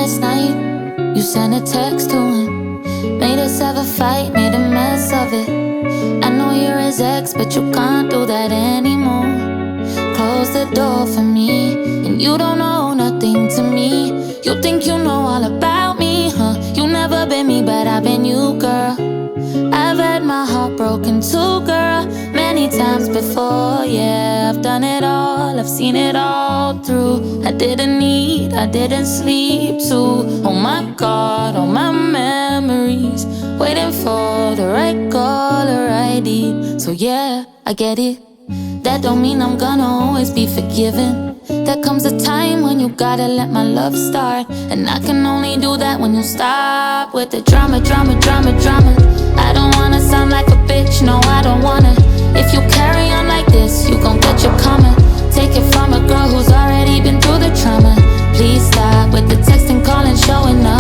last night. You sent a text to him, made us have a fight, made a mess of it. I know you're his ex, but you can't do that anymore. Close the door for me, and you don't owe nothing to me. You think you know all about me, huh? You never been me, but I've been you, girl. I've had my heart broken too, girl, many times before, yeah. I've done it all, I've seen it all through. I didn't eat, I didn't sleep too. Oh my God, all my memories, waiting for the right call or right deed. So yeah, I get it. That don't mean I'm gonna always be forgiven. There comes a time when you gotta let my love start, and I can only do that when you stop with the drama, drama, drama, drama. I don't wanna sound like a bitch, no I don't wanna. If you carry on like this, you gon' get your karma. Take it from a girl who's already been through the trauma. Please stop with the texting, calling, showing up.